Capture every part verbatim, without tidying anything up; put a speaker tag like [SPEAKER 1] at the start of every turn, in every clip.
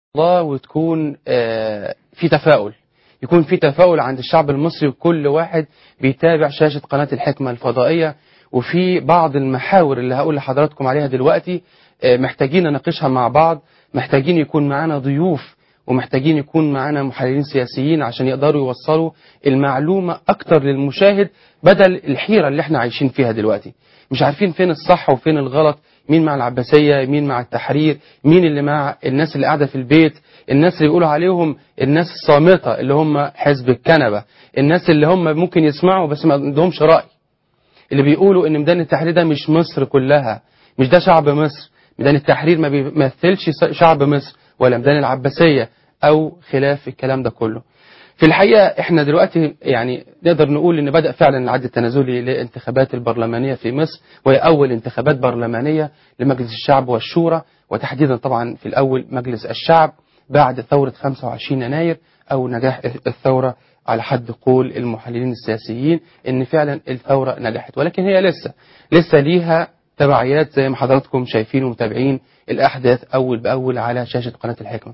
[SPEAKER 1] الله وتكون في تفاؤل، يكون في تفاؤل عند الشعب المصري وكل واحد بيتابع شاشة قناة الحكمة الفضائية. وفي بعض المحاور اللي هقول لحضراتكم عليها دلوقتي محتاجين نناقشها مع بعض، محتاجين يكون معانا ضيوف ومحتاجين يكون معانا محللين سياسيين عشان يقدروا يوصلوا المعلومة أكتر للمشاهد بدل الحيرة اللي احنا عايشين فيها دلوقتي. مش عارفين فين الصح وفين الغلط، مين مع العباسية، مين مع التحرير، مين اللي مع الناس اللي قاعدة في البيت، الناس اللي بيقولوا عليهم الناس الصامتة اللي هم حزب الكنبة، الناس اللي هم ممكن يسمعوا بس ما عندهمش رأي، اللي بيقولوا ان ميدان التحرير ده مش مصر كلها، مش ده شعب مصر، ميدان التحرير ما بيمثلش شعب مصر ولا ميدان العباسية او خلاف الكلام ده كله. في الحقيقة احنا دلوقتي يعني نقدر نقول ان بدأ فعلا العد التنازلي للانتخابات البرلمانية في مصر، وهي اول انتخابات برلمانية لمجلس الشعب والشورى، وتحديدا طبعا في الاول مجلس الشعب بعد ثورة خمسة وعشرين يناير او نجاح الثورة على حد قول المحللين السياسيين ان فعلا الثورة نجحت، ولكن هي لسه لسه ليها تبعيات زي ما حضراتكم شايفين ومتابعين الاحداث اول باول على شاشة قناة الحكمة.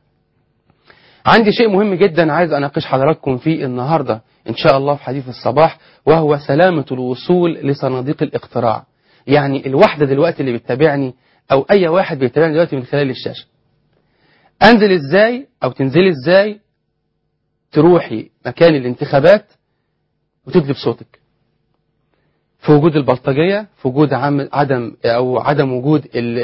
[SPEAKER 1] عندي شيء مهم جدا عايز اناقش حضراتكم فيه النهاردة ان شاء الله في حديث الصباح، وهو سلامة الوصول لصناديق الاقتراع. يعني الواحدة دلوقتي اللي بتتابعني او اي واحد بيتابعني دلوقتي من خلال الشاشة، انزل ازاي او تنزلي ازاي تروحي مكان الانتخابات وتدلي بصوتك في وجود البلطجية، في وجود عدم او عدم وجود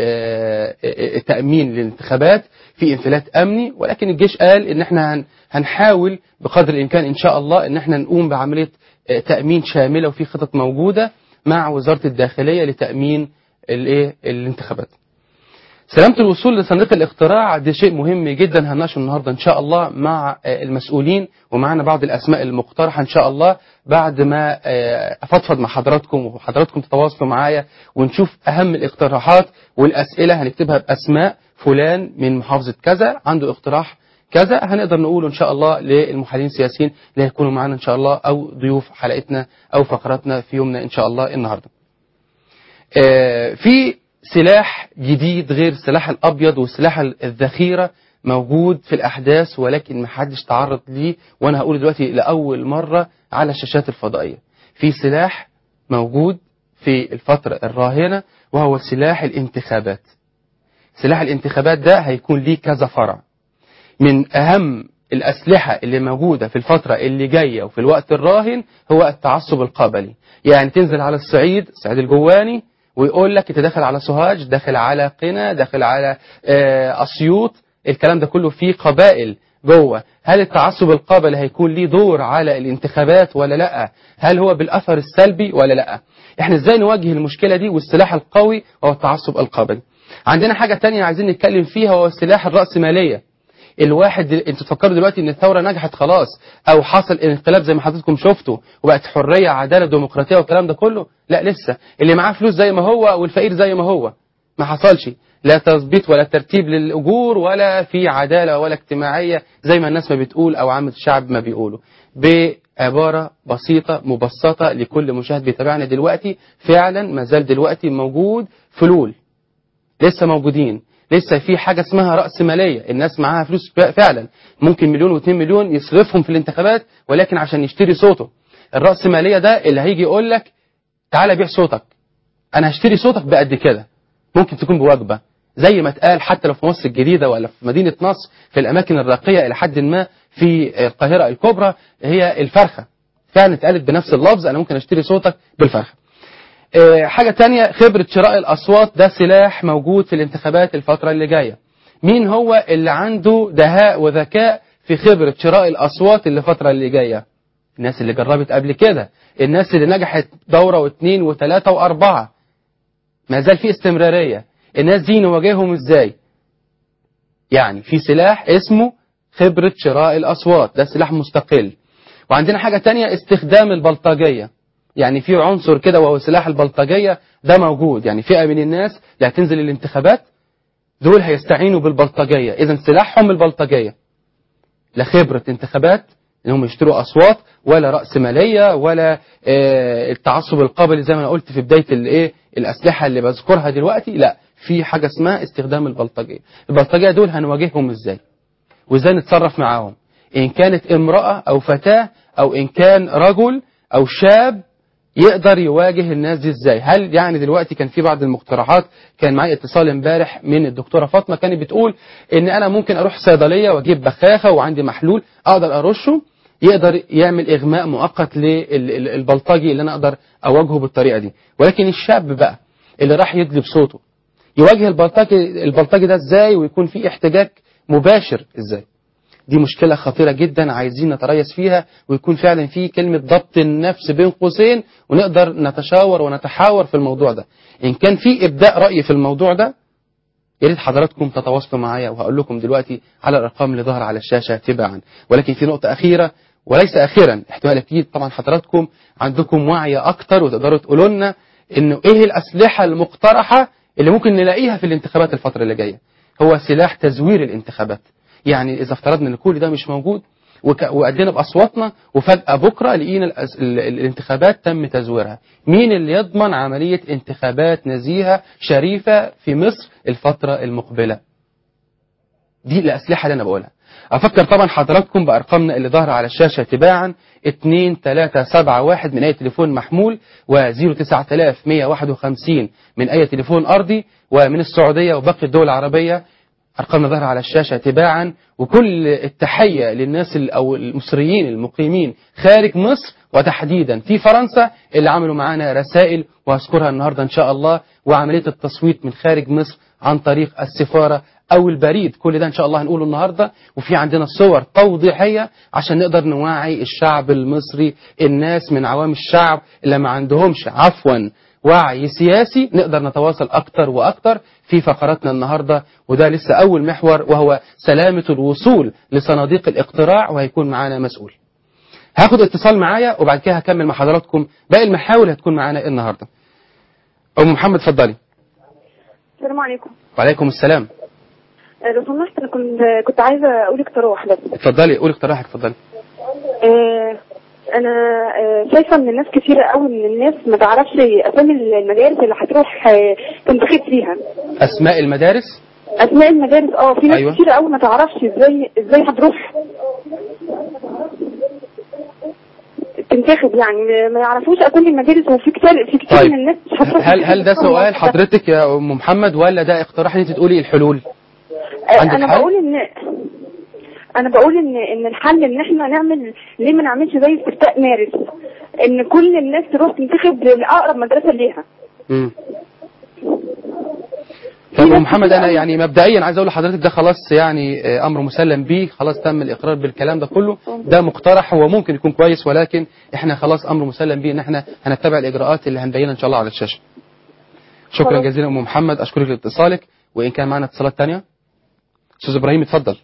[SPEAKER 1] التأمين للانتخابات، في انفلات امني، ولكن الجيش قال ان احنا هنحاول بقدر الامكان ان شاء الله ان احنا نقوم بعملية تأمين شاملة، وفي خطط موجودة مع وزارة الداخلية لتأمين الايه الانتخابات. سلامة الوصول لصندوق الاقتراع ده شيء مهم جدا هنناقشه النهارده ان شاء الله مع المسؤولين، ومعنا بعض الاسماء المقترحه ان شاء الله بعد ما افضفض مع حضراتكم وحضراتكم تتواصلوا معايا ونشوف اهم الاقتراحات والاسئله هنكتبها باسماء فلان من محافظه كذا عنده اقتراح كذا، هنقدر نقوله ان شاء الله للمحللين السياسيين اللي هيكونوا معانا ان شاء الله او ضيوف حلقتنا او فقراتنا في يومنا ان شاء الله النهارده. في سلاح جديد غير السلاح الأبيض والسلاح الذخيرة موجود في الأحداث، ولكن ما حدش تعرض ليه، وأنا هقول دلوقتي لأول مرة على الشاشات الفضائية. في سلاح موجود في الفترة الراهنة وهو سلاح الانتخابات. سلاح الانتخابات ده هيكون ليه كذا فرع. من أهم الأسلحة اللي موجودة في الفترة اللي جاية وفي الوقت الراهن هو التعصب القبلي. يعني تنزل على الصعيد، الصعيد الجواني، ويقول لك انت داخل على سوهاج، داخل على قنا، داخل على اسيوط، الكلام ده كله فيه قبائل جوه. هل التعصب القبلي هيكون ليه دور على الانتخابات ولا لا؟ هل هو بالاثر السلبي ولا لا؟ احنا ازاي نواجه المشكلة دي؟ والسلاح القوي هو التعصب القبلي. عندنا حاجة تانية عايزين نتكلم فيها وهو السلاح الرأسمالية. الواحد انتوا تفكروا دلوقتي ان الثوره نجحت خلاص او حصل انقلاب زي ما حضراتكم شفتوا وبقت حريه عداله ديمقراطيه والكلام ده كله؟ لا، لسه اللي معاه فلوس زي ما هو والفقير زي ما هو، ما حصلش لا تظبيط ولا ترتيب للاجور ولا في عداله ولا اجتماعيه زي ما الناس ما بتقول او عامه الشعب ما بيقولوا. بعباره بسيطه مبسطه لكل مشاهد بيتابعنا دلوقتي، فعلا ما زال دلوقتي موجود فلول، لسه موجودين، لسه في حاجة اسمها رأس مالية. الناس معاها فلوس فعلا، ممكن مليون واثنين مليون يصرفهم في الانتخابات ولكن عشان يشتري صوته. الرأس مالية ده اللي هيجي يقول لك تعالى بيع صوتك، انا هشتري صوتك بقد كده، ممكن تكون بوجبة زي ما اتقال حتى لو في مصر الجديدة ولا في مدينة نصر في الأماكن الراقية إلى حد ما في القاهرة الكبرى، هي الفرخة فعلا اتقالت بنفس اللفظ، أنا ممكن أشتري صوتك بالفرخة. حاجة تانية، خبرة شراء الأصوات، ده سلاح موجود في الانتخابات الفترة اللي جاية. مين هو اللي عنده دهاء وذكاء في خبرة شراء الأصوات اللي الفترة اللي جاية؟ الناس اللي جربت قبل كده، الناس اللي نجحت دورة واثنين وثلاثة وأربعة، ما زال في استمرارية. الناس دي نواجههم ازاي؟ يعني في سلاح اسمه خبرة شراء الأصوات، ده سلاح مستقل. وعندنا حاجة تانية، استخدام البلطجية. يعني في عنصر كده وهو سلاح البلطجية ده موجود، يعني فئة من الناس اللي هتنزل الانتخابات دول هيستعينوا بالبلطجية، إذا سلاحهم البلطجية. لا خبرة انتخابات انهم يشتروا أصوات ولا رأس مالية ولا اه التعصب القبلي زي ما أنا قلت في بداية الايه الأسلحة اللي بذكرها دلوقتي، لا، في حاجة اسمها استخدام البلطجية. البلطجية دول هنواجههم ازاي وازاي نتصرف معاهم، ان كانت امرأة او فتاة او ان كان رجل او شاب، يقدر يواجه الناس دي ازاي؟ هل يعني دلوقتي كان في بعض المقترحات، كان معي اتصال امبارح من الدكتورة فاطمة كانت بتقول ان انا ممكن اروح صيدلية واجيب بخاخة وعندي محلول اقدر ارشه يقدر يعمل اغماء مؤقت للبلطجي اللي انا اقدر اواجهه بالطريقة دي. ولكن الشاب بقى اللي راح يدلي بصوته يواجه البلطجي البلطجي ده ازاي ويكون في احتجاج مباشر ازاي؟ دي مشكلة خطيرة جدا عايزين نتريث فيها، ويكون فعلا في كلمة ضبط النفس بين قوسين، ونقدر نتشاور ونتحاور في الموضوع ده. إن كان في إبداء رأي في الموضوع ده يا ريت حضراتكم تتواصلوا معايا، وهقول لكم دلوقتي على الأرقام اللي ظهر على الشاشة تباعا. ولكن في نقطة أخيرة وليس أخيرا، احتمال أكيد طبعا حضراتكم عندكم وعي أكتر وتقدروا تقولوا لنا إنه إيه الأسلحة المقترحة اللي ممكن نلاقيها في الانتخابات الفترة اللي جاية. هو سلاح تزوير الانتخابات. يعني إذا افترضنا إن كل ده مش موجود وأدينا بأصواتنا وفجأة بكرة لقينا الانتخابات تم تزويرها، مين اللي يضمن عملية انتخابات نزيهة شريفة في مصر الفترة المقبلة؟ دي الأسلحة اللي أنا بقولها. أفكر طبعا حضراتكم بأرقامنا اللي ظاهرة على الشاشة تباعا اتنين تلاتة سبعة واحد من أي تليفون محمول، وزيرو تسعة آلاف مية واحد وخمسين من أي تليفون أرضي، ومن السعودية وباقي الدول العربية أرقامنا ظاهرة على الشاشة تباعا. وكل التحية للناس أو المصريين المقيمين خارج مصر وتحديدا في فرنسا اللي عملوا معانا رسائل وهذكرها النهاردة إن شاء الله، وعملية التصويت من خارج مصر عن طريق السفارة أو البريد، كل ده إن شاء الله هنقوله النهاردة. وفي عندنا صور توضيحية عشان نقدر نوعي الشعب المصري، الناس من عوام الشعب اللي ما عندهمش عفوا وعي سياسي، نقدر نتواصل أكتر وأكتر في فقراتنا النهاردة. وده لسه أول محور وهو سلامة الوصول لصناديق الاقتراع، وهيكون معانا مسؤول. هاخد اتصال معايا وبعد كده هكمل مع حضراتكم باقي المحاور هتكون معانا النهاردة. أم محمد اتفضلي.
[SPEAKER 2] السلام عليكم.
[SPEAKER 1] وعليكم السلام.
[SPEAKER 2] لو سمحت انا كنت كنت عايزه اقول اقتراح بس.
[SPEAKER 1] اتفضلي قولي اقتراحك اتفضلي.
[SPEAKER 2] آه انا آه شايفه ان الناس كتيره قوي من الناس ما تعرفش اسامي المدارس اللي هتروح آه تنتخب فيها.
[SPEAKER 1] اسماء المدارس؟
[SPEAKER 2] اسماء المدارس اه في ناس
[SPEAKER 1] أيوة.
[SPEAKER 2] كتيره قوي ما تعرفش ازاي ازاي هتروح تنتخب، يعني ما يعرفوش اسامي المدارس، وفي كتير في كتير
[SPEAKER 1] طيب.
[SPEAKER 2] من الناس هتروح.
[SPEAKER 1] هل هل ده سؤال حضرتك يا ام محمد ولا ده اقتراح ان انت تقولي الحلول؟
[SPEAKER 2] انا حل؟ بقول ان انا بقول ان ان الحل ان احنا نعمل، ليه ما نعملش زي استفتاء مارس، ان كل الناس تروح تنتخب لاقرب مدرسه ليها.
[SPEAKER 1] امم طب ام محمد انا يعني مبدئيا عايز اقول لحضرتك ده خلاص يعني امر مسلم به، خلاص تم الاقرار بالكلام ده كله. ده مقترح هو ممكن يكون كويس، ولكن احنا خلاص امر مسلم به ان احنا هنتبع الاجراءات اللي هنبينها ان شاء الله على الشاشه. شكرا جزيلا ام محمد، اشكرك لاتصالك. وان كان معنا اتصالات ثانيه استاذ ابراهيم اتفضل.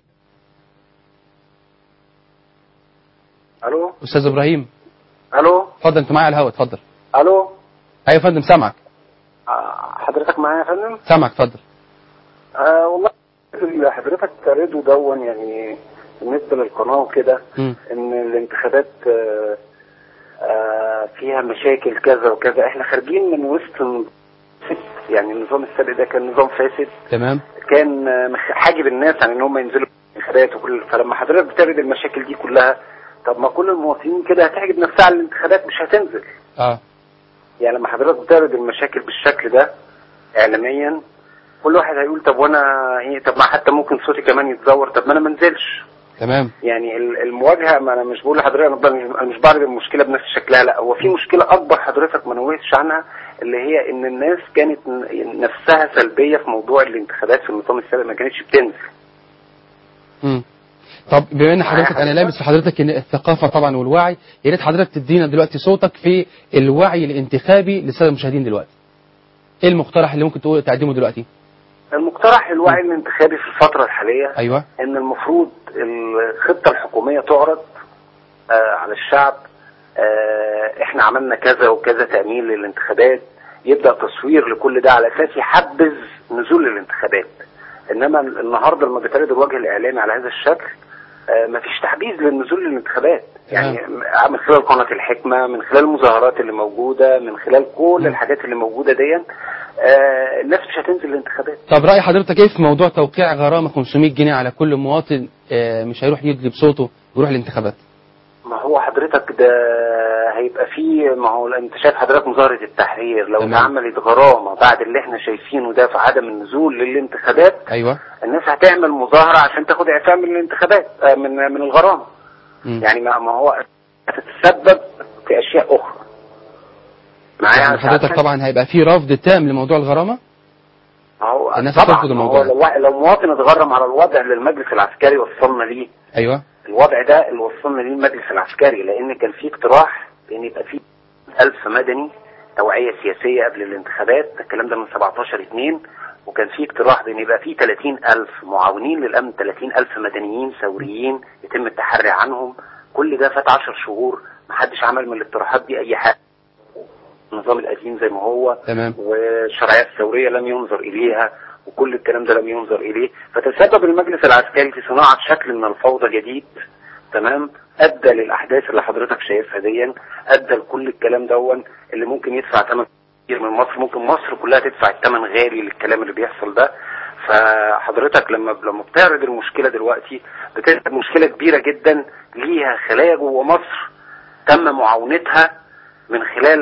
[SPEAKER 3] الو
[SPEAKER 1] استاذ ابراهيم.
[SPEAKER 3] الو
[SPEAKER 1] اتفضل انت معايا على الهواء اتفضل.
[SPEAKER 3] الو
[SPEAKER 1] ايوه يا فندم سامعك.
[SPEAKER 3] حضرتك معايا يا فندم؟
[SPEAKER 1] سامعك اتفضل.
[SPEAKER 3] آه والله اللي حضرتك تريده دون يعني بالنسبه للقناه وكده ان الانتخابات آه آه فيها مشاكل كذا وكذا، احنا خارجين من وسط يعني النظام السابق ده كان نظام فاسد
[SPEAKER 1] تمام،
[SPEAKER 3] كان حاجب الناس عن ان هم ينزلوا الانتخابات وكل. فلما حضرتك بتعرض المشاكل دي كلها، طب ما كل المواطنين كده هتحجب نفسها على الانتخابات مش هتنزل.
[SPEAKER 1] اه
[SPEAKER 3] يعني لما حضرتك بتعرض المشاكل بالشكل ده اعلاميا، كل واحد هيقول طب وانا ايه، طب ما حتى ممكن صوتي كمان يتزور، طب ما انا ما انزلش.
[SPEAKER 1] تمام.
[SPEAKER 3] يعني المواجهه، ما انا مش بقول لحضرتك انا مش بعرض المشكله بنفس شكلها، لا هو في مشكله اكبر حضرتك ما نوهتش عنها، اللي هي ان الناس كانت نفسها سلبيه في موضوع الانتخابات في النظام السابق، ما كانتش بتنزل.
[SPEAKER 1] امم طب بما ان حضرتك انا لامس لحضرتك ان الثقافه طبعا والوعي، يا ريت حضرتك تدينا دلوقتي صوتك في الوعي الانتخابي للساده المشاهدين دلوقتي. ايه المقترح اللي ممكن تقول تقدمه دلوقتي؟
[SPEAKER 3] المقترح الوعي م. الانتخابي في الفتره الحاليه
[SPEAKER 1] ايوه
[SPEAKER 3] ان المفروض الخطه الحكوميه تعرض آه على الشعب، آه احنا عملنا كذا وكذا تامين للانتخابات، يبدا تصوير لكل ده على اساس يحبذ نزول الانتخابات. انما النهارده لما بيتعرض الوجه الاعلامي على هذا الشكل آه مفيش تحبيز للنزول للانتخابات. يعني من خلال قناه الحكمه، من خلال المظاهرات اللي موجوده، من خلال كل م. الحاجات اللي موجوده دي، آه الناس مش هتنزل الانتخابات.
[SPEAKER 1] طب رأي حضرتك ايه في موضوع توقيع غرامة خمسمائة جنيه على كل مواطن آه مش هيروح يدلي بصوته ويروح الانتخابات؟
[SPEAKER 3] ما هو حضرتك ده هيبقى فيه، ما هو انت شايف حضرتك مظاهرة التحرير لو اتعملت غرامة بعد اللي احنا شايفينه ده في عدم النزول للانتخابات،
[SPEAKER 1] ايوه
[SPEAKER 3] الناس هتعمل مظاهرة عشان تاخد اعفاء من الانتخابات من من الغرامة. م. يعني ما هو هتتسبب في اشياء اخرى.
[SPEAKER 1] معايا يعني حضرتك طبعا هيبقى فيه رفض تام لموضوع الغرامة.
[SPEAKER 3] هو
[SPEAKER 1] الناس
[SPEAKER 3] طبعا هو لو, لو مواطن اتغرم على الوضع اللي المجلس العسكري وصلنا ليه.
[SPEAKER 1] ايوه
[SPEAKER 3] الوضع ده اللي وصلنا ليه المجلس العسكري، لان كان في اقتراح ان يبقى في ألف مدني توعية سياسية قبل الانتخابات، الكلام ده من سبعتاشر اتنين، وكان في اقتراح بان يبقى في ثلاثين ألف معاونين للامن، ثلاثين ألف مدنيين ثوريين يتم التحري عنهم. كل ده فات عشر شهور محدش عمل من الاقتراحات دي اي حاجة. النظام القديم زي ما هو
[SPEAKER 1] تمام،
[SPEAKER 3] والشرعية الثورية لم ينظر اليها، وكل الكلام ده لم ينظر اليه، فتسبب المجلس العسكري في صناعة شكل من الفوضى جديد. تمام، ادى للاحداث اللي حضرتك شايفها دي، ادى لكل الكلام دون اللي ممكن يدفع ثمن كتير من مصر، ممكن مصر كلها تدفع الثمن غالي للكلام اللي بيحصل ده. فحضرتك لما لما بتعرض المشكلة دلوقتي بتعرض مشكلة كبيرة جدا ليها خلايا جوه مصر تم معاونتها من خلال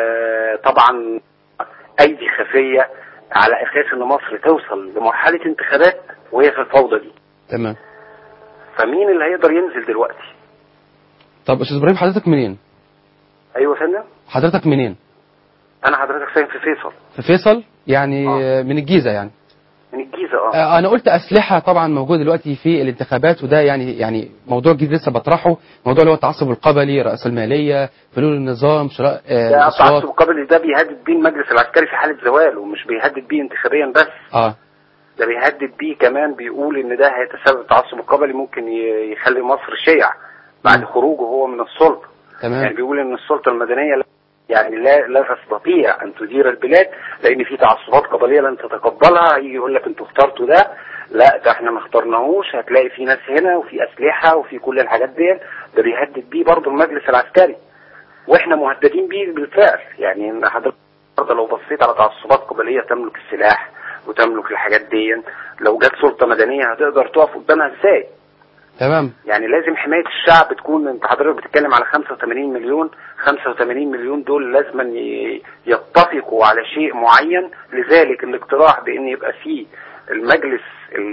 [SPEAKER 3] طبعا ايدي خفية على اساس ان مصر توصل لمرحلة انتخابات وهي في الفوضى دي.
[SPEAKER 1] تمام،
[SPEAKER 3] فمين اللي هيقدر ينزل دلوقتي؟
[SPEAKER 1] طب استاذ ابراهيم حضرتك منين؟
[SPEAKER 3] ايوه فندم.
[SPEAKER 1] حضرتك منين؟
[SPEAKER 3] انا حضرتك ساكن في فيصل.
[SPEAKER 1] في فيصل يعني آه. من الجيزة يعني.
[SPEAKER 3] من الجيزة اه.
[SPEAKER 1] انا قلت اسلحة طبعا موجودة دلوقتي في الانتخابات، وده يعني يعني موضوع جديد لسه بطرحه، موضوع اللي هو التعصب القبلي، رأسمالية، فلول النظام، شراء
[SPEAKER 3] آه التعصب القبلي ده بيهدد بيه المجلس العسكري في حالة زوال، ومش بيهدد بيه انتخابيا بس.
[SPEAKER 1] اه
[SPEAKER 3] ده بيهدد بيه كمان، بيقول ان ده هيتسبب التعصب القبلي ممكن يخلي مصر شيع بعد خروجه هو من السلطة.
[SPEAKER 1] تمام.
[SPEAKER 3] يعني بيقول ان السلطة المدنية يعني لا لا تستطيع ان تدير البلاد لان في تعصبات قبليه لن تتقبلها. يجي يقول لك انتوا اخترتوا ده، لا ده احنا ما اخترناهوش، هتلاقي في ناس هنا وفي اسلحه وفي كل الحاجات دي. ده بيهدد بيه برضه المجلس العسكري، واحنا مهددين بيه بالفعل. يعني ان حضرتك لو بصيت على تعصبات قبليه تملك السلاح وتملك الحاجات دي، لو جت سلطه مدنيه هتقدر تقف قدامها ازاي؟
[SPEAKER 1] تمام.
[SPEAKER 3] يعني لازم حماية الشعب تكون، انت حضرتك بتتكلم على خمسة وثمانين مليون، خمسة وثمانين مليون دول لازم يتفقوا على شيء معين. لذلك الاقتراح بان يبقى فيه المجلس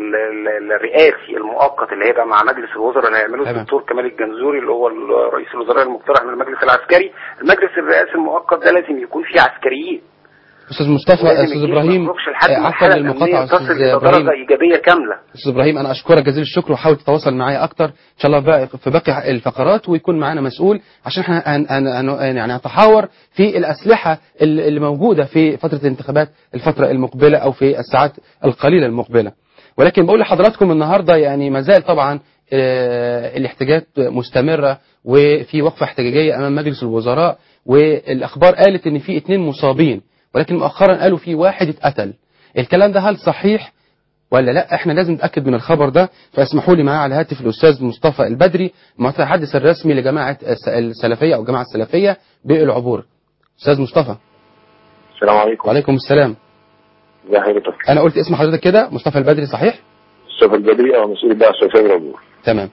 [SPEAKER 3] الرئاسي المؤقت اللي هيبقى مع مجلس الوزراء اللي هيعمله الدكتور كمال الجنزوري اللي هو رئيس الوزراء المقترح من المجلس العسكري. المجلس الرئاسي المؤقت ده لازم يكون فيه عسكريين.
[SPEAKER 1] استاذ مصطفى، استاذ ابراهيم، عفوا للمقاطعه استاذ ابراهيم،
[SPEAKER 3] ايجابيه كامله.
[SPEAKER 1] استاذ ابراهيم انا اشكرك جزيل الشكر، وحاول تتواصل معايا اكتر ان شاء الله بقى في باقي الفقرات، ويكون معانا مسؤول عشان احنا يعني نتحاور في الاسلحه اللي موجوده في فتره الانتخابات الفتره المقبله او في الساعات القليله المقبله. ولكن بقول لحضراتكم النهارده يعني ما زال طبعا الاحتجاجات مستمره، وفي وقفه احتجاجيه امام مجلس الوزراء، والاخبار قالت ان في اثنين مصابين، ولكن مؤخرا قالوا في واحد اتقتل. الكلام ده هل صحيح ولا لا؟ احنا لازم نتاكد من الخبر ده. فاسمحوا لي معايا على الهاتف الاستاذ مصطفى البدري، المتحدث الرسمي لجماعه السلفيه او الجماعه السلفيه بالعبور. استاذ مصطفى.
[SPEAKER 4] السلام عليكم.
[SPEAKER 1] وعليكم السلام.
[SPEAKER 4] ازي حضرتك؟
[SPEAKER 1] انا قلت اسم حضرتك كده مصطفى البدري صحيح؟
[SPEAKER 4] مصطفى البدري اه مسؤول الدعوه السلفيه بالعبور.
[SPEAKER 1] تمام.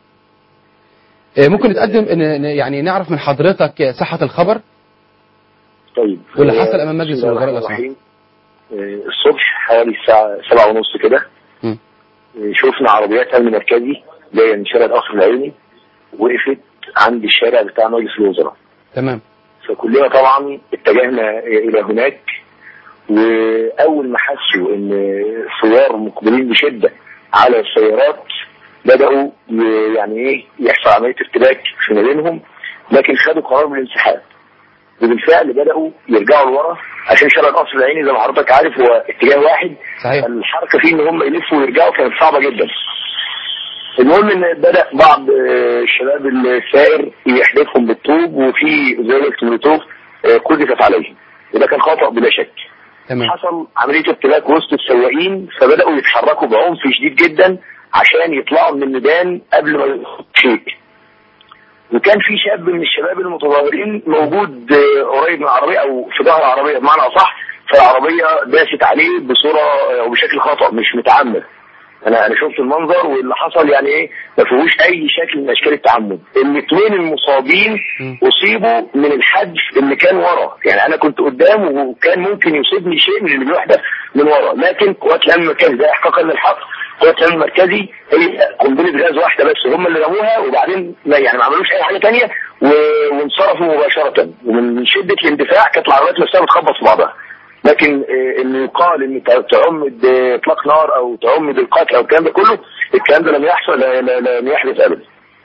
[SPEAKER 1] ممكن نتقدم ان يعني نعرف من حضرتك صحه الخبر؟
[SPEAKER 4] طيب.
[SPEAKER 1] واللي حصل امام مجلس الوزراء
[SPEAKER 4] الرحيم. الصبح حوالي الساعه سبعة ونص كده شفنا عربيات امن مركزي جايه من شارع القصر العيني، وقفت عند الشارع بتاع مجلس الوزراء.
[SPEAKER 1] تمام.
[SPEAKER 4] فكلنا طبعا اتجهنا الى هناك، واول ما حسوا ان ثوار مقبلين بشده على السيارات بداوا يعني ايه يحصل عمليه ارتباك في ما بينهم، لكن خدوا قرار بالانسحاب. وبالفعل بدأوا يرجعوا لورا عشان شارع القصر العيني زي ما حضرتك عارف هو اتجاه واحد.
[SPEAKER 1] صحيح.
[SPEAKER 4] الحركة فيه ان هم يلفوا ويرجعوا كانت صعبة جدا. المهم ان بدأ بعض الشباب السائر يحدفهم بالطوب، وفي زي مولوتوف قذفت عليهم، وده كان خطأ بلا شك.
[SPEAKER 1] تمام.
[SPEAKER 4] حصل عملية ارتباك وسط السواقين، فبدأوا يتحركوا بعنف شديد جدا عشان يطلعوا من الميدان قبل ما يخطئوا شيء. وكان في شاب من الشباب المتظاهرين موجود قريب من العربية او في ظهر العربية بمعنى اصح، فالعربيه داست عليه بصوره او بشكل خطا مش متعمد. انا انا شفت المنظر واللي حصل يعني ايه ما فيهوش اي شكل من اشكال التعمد. الاثنين المصابين اصيبوا من الحدف اللي كان ورا، يعني انا كنت قدام وكان ممكن يصيبني شيء من اللي بيحدث من ورا، لكن قوات الامن المركزي ده احقاقا للحق قوات الامن المركزي هي قنبله غاز واحده بس هم اللي رموها، وبعدين يعني ما عملوش اي حاجه ثانيه وانصرفوا مباشره، ومن شده الاندفاع كانت العربيات نفسها بتخبط في بعضها. لكن انه يقال ان تعمد اطلاق نار او تعمد القتل او الكلام ده كله، الكلام ده لم يحصل لم يحدث ابدا.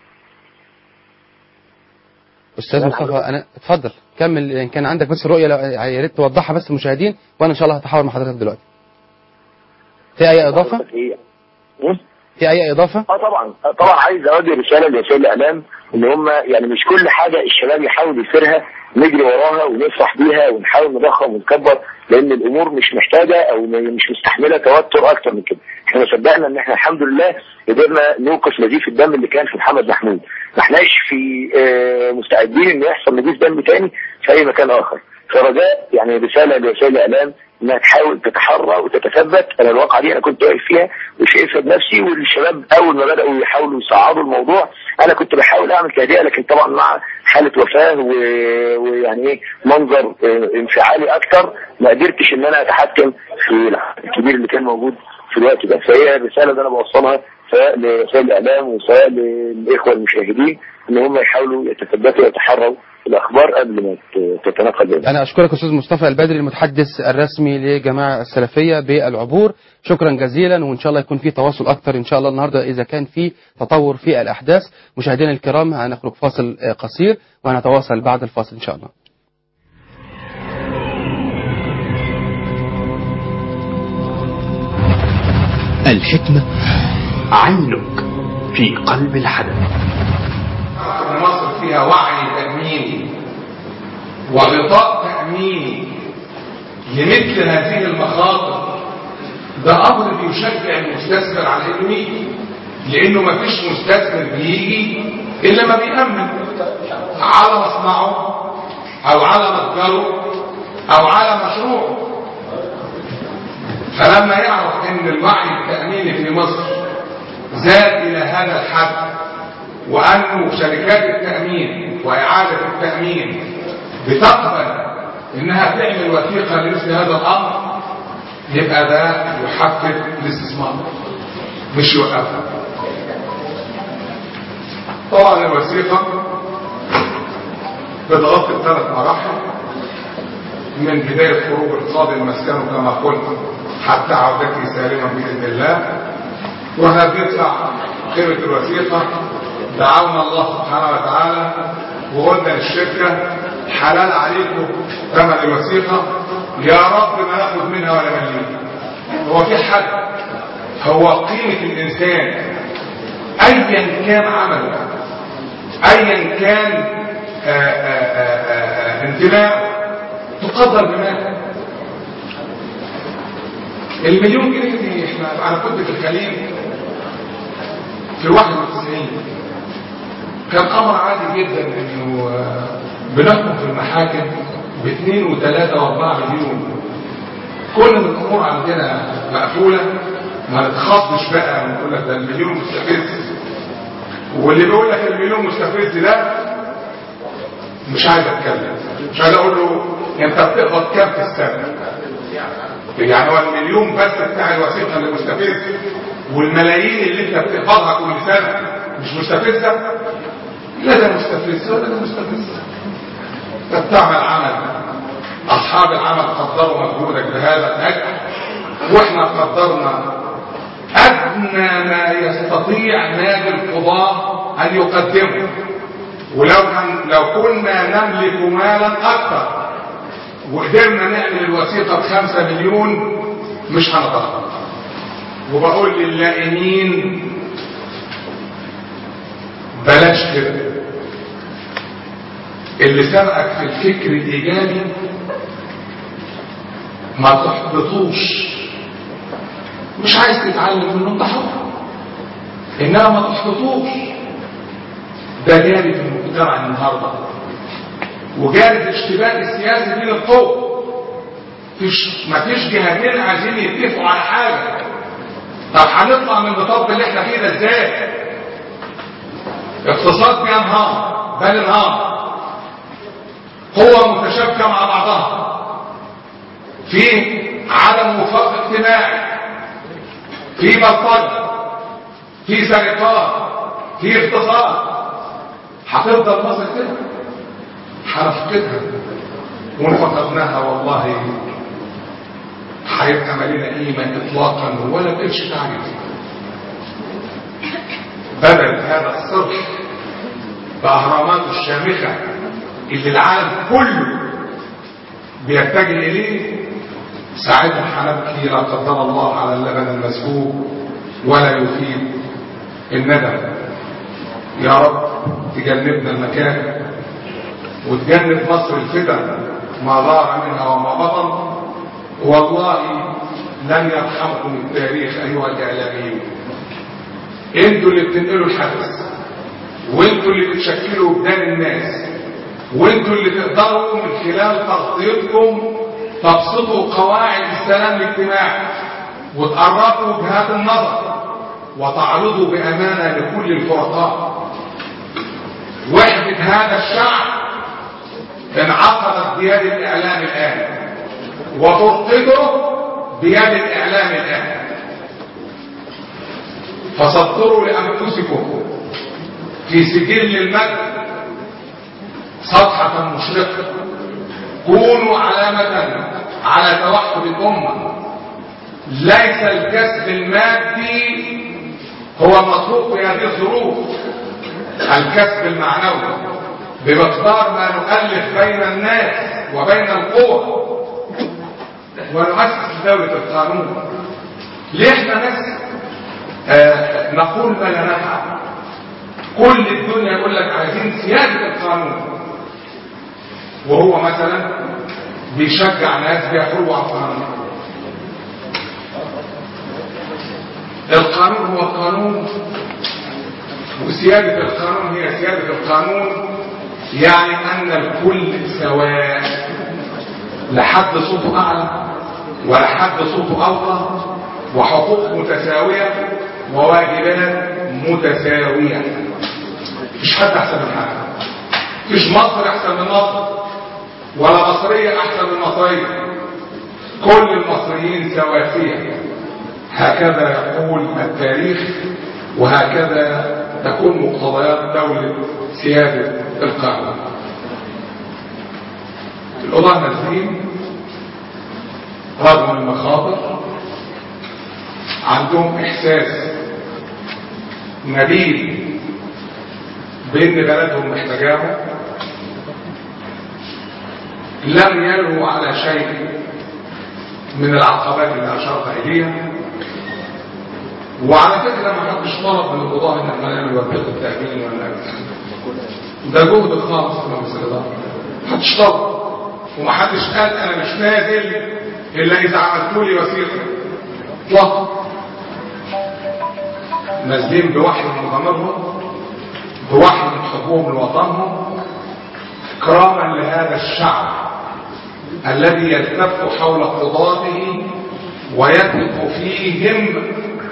[SPEAKER 1] استاذ مصطفى انا اتفضل كمل ان كان عندك بس رؤيه يا ريت توضحها بس للمشاهدين، وانا ان شاء الله هتحاور مع حضرتك دلوقتي. في اي اضافه؟ في اي اضافه؟
[SPEAKER 4] اه طبعا طبعا عايز اوجه رساله لوسائل الاعلام ان هم يعني مش كل حاجه الشباب يحاول يثيرها نجري وراها ونفرح بيها ونحاول نضخم ونكبر، لان الامور مش محتاجه او مش مستحمله توتر اكتر من كده. احنا صدقنا ان احنا الحمد لله قدرنا نوقف نزيف الدم اللي كان في محمد محمود، ما احناش في مستعدين ان يحصل نزيف دم تاني في اي مكان اخر. فرجاء يعني رساله لوسائل الاعلام انها تحاول تتحرى وتتثبت. انا الواقعه دي انا كنت واقف فيها وشايفها بنفسي، والشباب اول ما بداوا يحاولوا يصعدوا الموضوع انا كنت بحاول اعمل تهدئه، لكن طبعا مع حاله وفاه ويعني ايه منظر انفعالي اكتر ما قدرتش ان انا اتحكم في الكبير اللي كان موجود في الوقت ده. فهي الرساله اللي انا بوصلها سواء لوسائل الاعلام وسواء للاخوه المشاهدين ان هم يحاولوا يتثبتوا ويتحروا الاخبار قبل ما تتنقل بينهم.
[SPEAKER 1] انا اشكرك استاذ مصطفى البدري المتحدث الرسمي لجماعه السلفيه بالعبور، شكرا جزيلا، وان شاء الله يكون في تواصل اكثر ان شاء الله النهارده اذا كان في تطور في الاحداث. مشاهدينا الكرام هنخرج فاصل قصير وهنتواصل بعد الفاصل ان شاء الله.
[SPEAKER 5] الحكمة عينك في قلب الحدث.
[SPEAKER 6] مصر فيها وعي تأميني وغطاء تأميني لمثل هذه المخاطر، ده أمر بيشجع المستثمر على إنه يجي، لأنه ما فيش مستثمر بيجي إلا ما بيأمن على مصنعه أو على متجره أو على مشروعه. فلما يعرف إن الوعي التأميني في مصر زاد إلى هذا الحد، وأن شركات التأمين وإعادة التأمين بتقبل إنها تعمل وثيقة لمثل هذا الأمر، يبقى ده يحفز الاستثمار مش يوقفها. طبعا الوثيقة بتغطي ثلاث مراحل، من بداية خروج اقتصاد المسكن كما قلت حتى عودته سالما بإذن الله. وهتدفع قيمة الوثيقة، دعونا الله سبحانه وتعالى وقلنا للشركة حلال عليكم ثمن الوثيقة، يا رب ما ناخد منها ولا مليون. هو في حد، هو قيمة الإنسان أيا كان عمله أيا كان انتماء تقدر بمال. المليون جنيه دي احنا على كتلة الخليل في واحد وتسعين كان امر عادي جدا انه بنحكم في المحاكم باثنين وثلاثة واربعة مليون. كل من الامور عندنا مقفولة، ما نتخضش بقى ونقول لك ده المليون مستفز، واللي بيقول لك المليون مستفز ده مش عايز اتكلم، مش عايز اقول له انت بتقبض كام في السنة، يعني هو المليون بس بتاع الوثيقة اللي مستفز، والملايين اللي انت بتقبضها كل سنة مش مستفزة؟ لا ده مستفز ولا ده مستفز. انت بتعمل عمل، اصحاب العمل قدروا مجهودك بهذا الاجر، واحنا قدرنا ادنى ما يستطيع نادي القضاء ان يقدمه. ولو كان لو كنا نملك مالا اكثر وقدرنا نعمل الوثيقة بخمسة مليون مش هنضغط. وبقول للائمين بلاش كده، اللي سبقك في الفكر الايجابي ما تحبطوش، مش عايز تتعلم منه انت حر، انما ما تحبطوش. ده جاري في المجتمع النهارده، وجاري في الاشتباك السياسي بين القوى. فيش مفيش جهتين عايزين يتفقوا على حاجه. طب هنطلع من النطاق اللي احنا فيه ده ازاي؟ اقتصاد بينهار بل انهار، قوى متشابكه مع بعضها، في عدم وفاق اجتماعي، في بلطجه، في سرقات، في اقتصاد. هتفضل مصر كده؟ هنفقدها، وان فقدناها والله هيبقى مالنا قيمه اطلاقا ولا بقتش تعريف. بدل هذا الصرح باهراماته الشامخه اللي العالم كله بيتجه اليه، ساعتها هنبكي لا قدر الله على اللبن المسكوب ولا يفيد الندم. يا رب تجنبنا المكان وتجنب مصر الفتن ما ظهر منها وما بطن. والله لن يرحمكم التاريخ ايها الاعلاميين. انتوا اللي بتنقلوا الحدث، وانتوا اللي بتشكلوا وجدان الناس، وانتوا اللي تقدروا من خلال تغطيتكم تبسطوا قواعد السلام الاجتماعي وتقربوا وجهات النظر وتعرضوا بامانه لكل الفرقاء. وحده هذا الشعب انعقدت بيد الاعلام الان، وفرقته بيد الاعلام الان. فسطروا لانفسكم في سجل المجد صفحه مشرقه، كونوا علامه على توحد الامه. ليس الكسب المادي هو المطلوب في هذه الظروف، الكسب المعنوي بمقدار ما نؤلف بين الناس وبين القوى ونؤسس دولة القانون. ليه احنا بس آه نقول ما لا نفعل؟ كل الدنيا يقول لك عايزين سيادة القانون، وهو مثلا بيشجع ناس بيحروا على القانون. القانون هو القانون، وسيادة القانون هي سيادة القانون، يعني أن الكل سواء، لحد صوته أعلى ولحد صوته أوطى، وحقوق متساوية وواجبات متساوية. مش حد أحسن من حد، مش مصر أحسن من مصر ولا مصرية أحسن من مصرية، كل المصريين سواسية. هكذا يقول التاريخ، وهكذا تكون مقتضيات دولة سيادة القانون. القضاة نازلين رغم المخاطر، عندهم إحساس نبيل بأن بلدهم محتاجاهم، لم يلهوا على شيء من العقبات اللي أشرت إليها. وعلى فكرة ما حدش طلب من القضاء ان احنا نعمل وثيقة التأمين ولا ده جهد خالص في مجلس الإدارة، ما حدش طلب، وما حدش قال انا مش نازل الا اذا عملتوا لي وثيقة. لا، نازلين بوحي من ضميرهم، بوحي من حبهم لوطنهم، اكراما لهذا الشعب الذي يلتف حول قضاته ويثق فيهم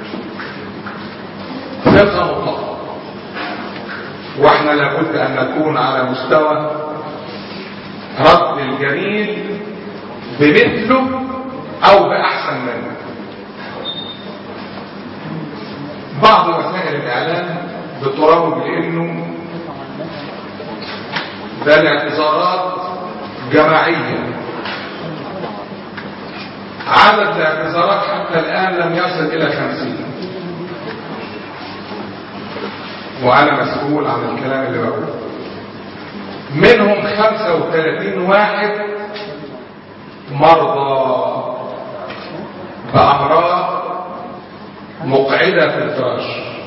[SPEAKER 6] ثقة مطلقة. واحنا لابد ان نكون على مستوى رد الجميل بمثله او باحسن منه. بعض وسائل الاعلام بتروج لانه ده الاعتذارات جماعيه. عدد الاعتذارات حتى الان لم يصل الى خمسين، وانا مسؤول عن الكلام اللي بقوله. منهم خمسة وثلاثين واحد مرضى بأمراض مقعدة في الفراش.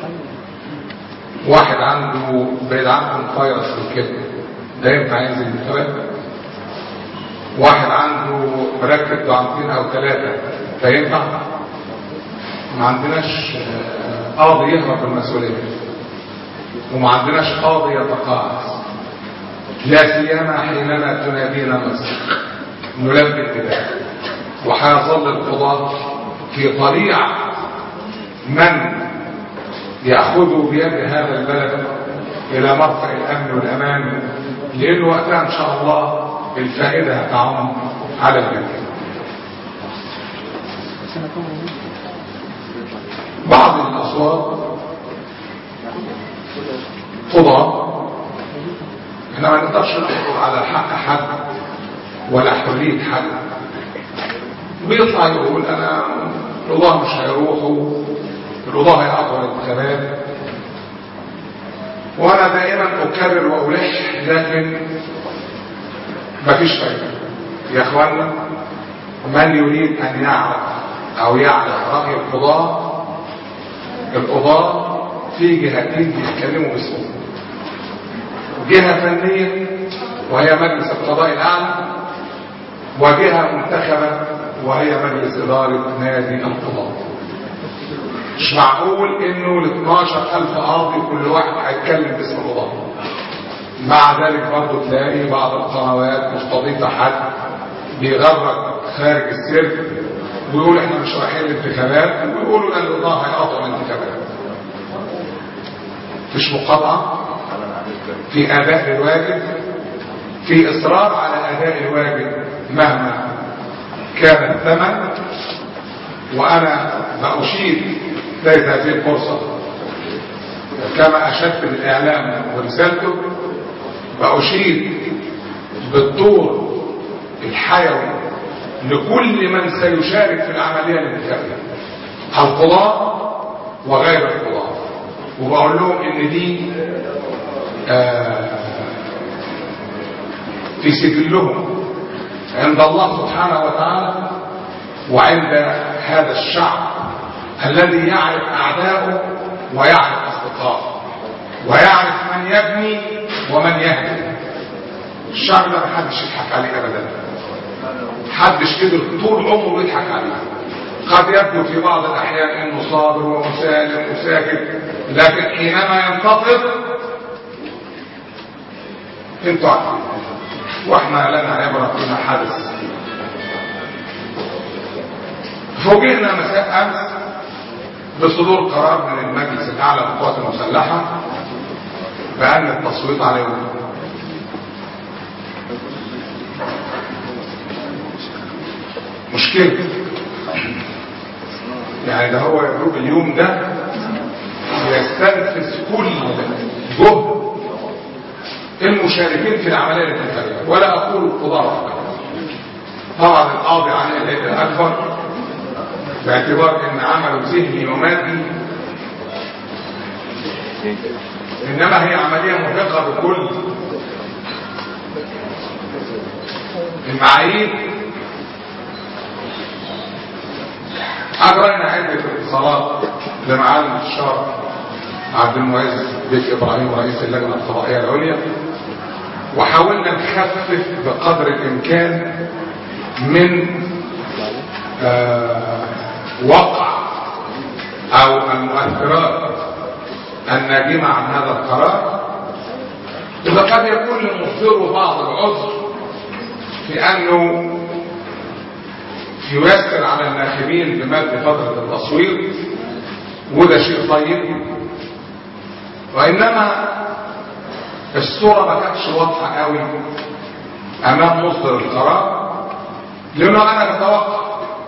[SPEAKER 6] واحد عنده بعيد عنكم فيروس في الكلى، ده ينفع ينزل بالفراش. واحد عنده مركب دعامتين او ثلاثة، ده ينفع. ما عندناش قاضي يهرب المسؤولية، وما عندناش قاضي يتقاعس، لا سيما حينما تنادينا مصر نلبي النداء. وهيظل القضاة في طريق من يأخذوا بيد هذا البلد إلى مرفأ الأمن والأمان، لأن وقتها إن شاء الله الفائدة هتعم على الجميع. بعض الأصوات قضاة، احنا ما نقدرش نحكم على حق حد ولا حرية حد، بيطلع يقول أنا القضاة مش هيروحوا، القضاة هيقطعوا الانتخابات، وأنا دائما أكرر وألح، لكن مفيش فايدة يا إخوانا. من يريد أن يعرف أو يعرف رأي القضاة، القضاة في جهتين بيتكلموا باسمهم، جهة فنية وهي مجلس القضاء الأعلى، وجهة منتخبة وهي مجلس إدارة نادي القضاء. مش معقول انه ال اثناشر ألف قاضي كل واحد هيتكلم باسم القضاء. مع ذلك برضه تلاقي بعض القنوات مستضيفة حد بيغرق خارج السر ويقول احنا مش رايحين الانتخابات، ويقولوا ان القضاء هيقاطعوا الانتخابات. مفيش مقاطعة، في اداء الواجب، في اصرار على اداء الواجب مهما كان الثمن. وانا بأشيد ليس هذه الفرصة كما اشدت بالاعلام ورسالته، بأشيد بالدور الحيوي لكل من سيشارك في العملية الانتخابية، القضاة وغير القضاة، وبقول لهم ان دي آه في سجلهم عند الله سبحانه وتعالى وعند هذا الشعب الذي يعرف أعداؤه ويعرف أصدقائه ويعرف من يبني ومن يهدم. الشعب ده محدش يضحك عليه أبدا، محدش قدر طول عمره يضحك عليه. قد يبدو في بعض الأحيان أنه صابر ومسالم وساكت، لكن حينما ينتفض انتوا عارفين، واحنا لنا عبرة فيما حدث. فوجئنا مساء أمس بصدور قرار من المجلس الأعلى للقوات المسلحة بأن التصويت عليه مشكلة. يعني ده هو يجرب اليوم ده يستنفذ كل جهد المشاركين في العملية الانتخابية، ولا أقول القضاء. طبعا القاضي عليه اليد الأكبر باعتبار ان عمله ذهني ومادي، انما هي عملية مرهقة بكل المعايير. اجرينا عدة اتصالات لمعالي المستشار عبد المعز بك ابراهيم رئيس اللجنة القضائية العليا، وحاولنا نخفف بقدر الامكان من آه وقع او المؤثرات الناجمة عن هذا القرار، إذا قد يكون للمصدر بعض العذر في انه ييسر على الناخبين بمد فترة التصويت، وده شيء طيب، وانما الصورة ما كانتش واضحة قوي امام مصدر القرار، لانه انا بتوقع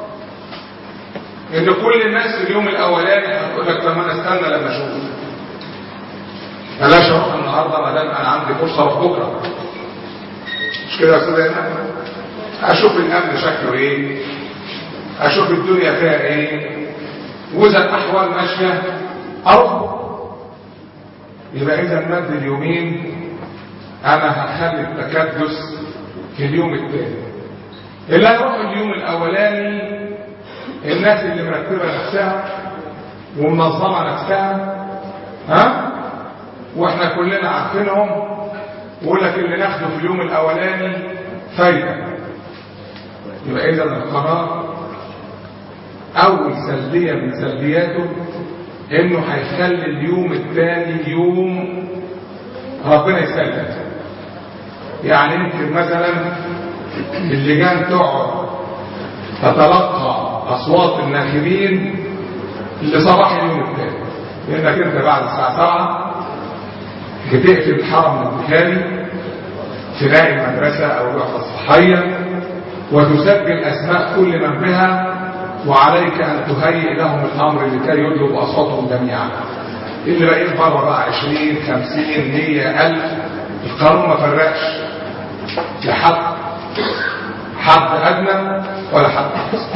[SPEAKER 6] ان كل الناس في اليوم الاولاني هتقول لك طب انا استنى لما اشوف، بلاش اروح النهارده ما دام انا عندي فرصه اروح بكره. مش كده يا استاذ ايمن؟ اشوف الامن شكله ايه، اشوف الدنيا فيها ايه، واذا الاحوال ماشيه اروح. يبقى اذا مد اليومين انا هخلي التكدس في اليوم الثاني. اللي هيروح اليوم الاولاني الناس اللي مرتبه نفسها ومنظمه نفسها، ها، واحنا كلنا عارفينهم، ويقول لك اللي ناخده في اليوم الاولاني فايده. يبقى اذا القرار اول سلبيه من سلبياته انه هيخلي اليوم الثاني يوم ربنا يسلم. يعني يمكن مثلا اللجان تقعد تتلقى أصوات الناخبين لصباح اليوم التالي، لأنك أنت بعد الساعة سبعة بتقفل الحرم الانتخابي، تلاقي المدرسة أو الوحدة الصحية وتسجل أسماء كل من بها، وعليك أن تهيئ لهم الأمر لكي يطلبوا أصواتهم جميعا. اللي بقيت بره بقى عشرين خمسين مية ألف، القانون ما فرقش لحد حد أدنى ولا حد أقصى.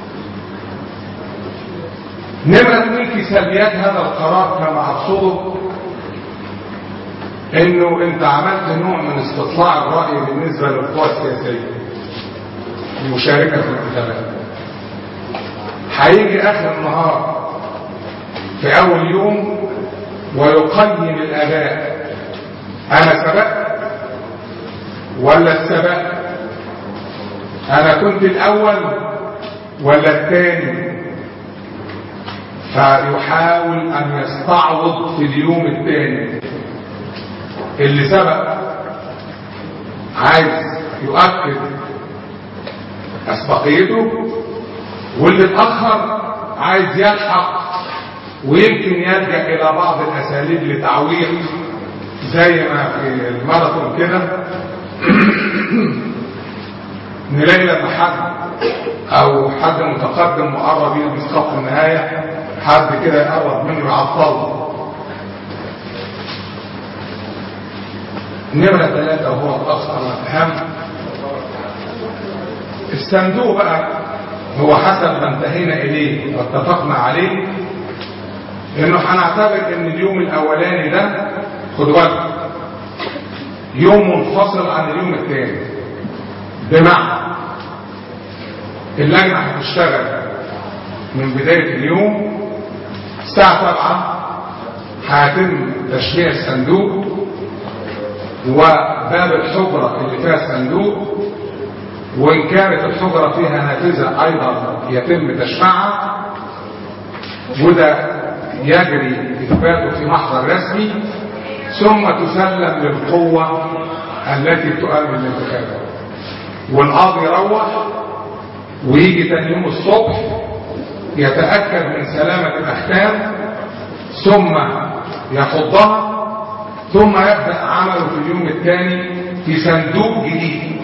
[SPEAKER 6] نمرة اثنين في سلبيات هذا القرار كما أقصده، إنه أنت عملت نوع من استطلاع الرأي بالنسبة للقوى السياسية المشاركة في الانتخابات. هيجي آخر النهار في أول يوم ويقيم الأداء، أنا سبقت ولا السبق، أنا كنت الأول ولا الثاني، فيحاول أن يستعوض في اليوم الثاني. اللي سبق عايز يؤكد أسبقيته، واللي اتأخر عايز يلحق ويمكن يلجأ إلى بعض الأساليب لتعويض، زي ما في الماراثون كده نلاقي لما حد أو حد متقدم وقرب يلبس خط النهاية، حد كده يقرب منه يعطله. نمرة ثلاثة وهو الأخطر والأهم، الصندوق بقى هو حسب ما انتهينا إليه واتفقنا عليه، إنه هنعتبر إن اليوم الأولاني ده خدوا بالكم يوم منفصل عن اليوم الثاني. بمعنى اللجنة هتشتغل من بداية اليوم الساعة سبعة، هيتم تشميع الصندوق وباب الحجرة اللي فيها الصندوق، وإن كانت الحجرة فيها نافذة أيضا يتم تشميعها، وده يجري إثباته في محضر رسمي، ثم تسلم للقوة التي تؤمن الانتخابات. والقاضي يروح ويجي تاني يوم الصبح يتأكد من سلامة الأختام، ثم يفضها، ثم يبدأ عمله في اليوم الثاني في صندوق جديد.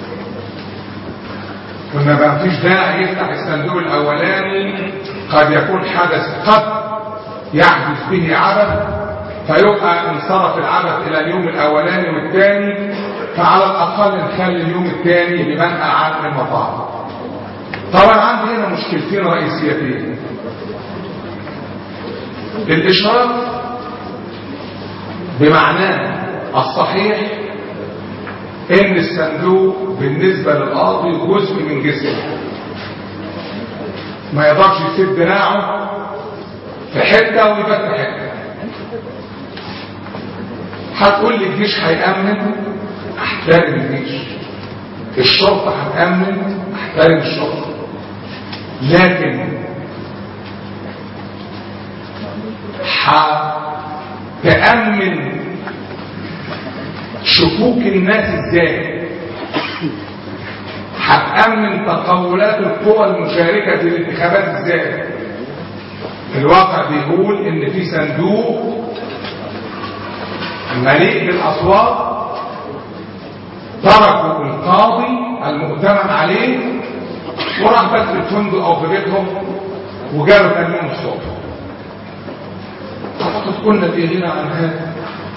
[SPEAKER 6] كنا ما فيش داعي يفتح الصندوق الأولاني، قد يكون حدث قد يحدث به عبث فيبقى انصرف العبث إلى اليوم الأولاني والثاني، فعلى الأقل نخلي اليوم الثاني لمنع عن المطاعم. طبعا عندي هنا مشكلتين رئيسيتين. الإشراف بمعناه الصحيح ان الصندوق بالنسبة للقاضي جزء من جسمه، ما يقدرش يسيب دراعه في حتة ويبات في حتة. هتقول لي الجيش هيأمن، احترم الجيش. الشرطة هتأمن، احترم الشرطة. لكن هتأمن شكوك الناس ازاي؟ هتأمن تقولات القوى المشاركة في الانتخابات ازاي؟ الواقع بيقول ان في صندوق مليء بالاصوات تركوا القاضي المؤتمن عليه وراح بات في الفندق او في بيتهم وجاله تاني يوم الصبح. اعتقد كنا في غنى عن هذا.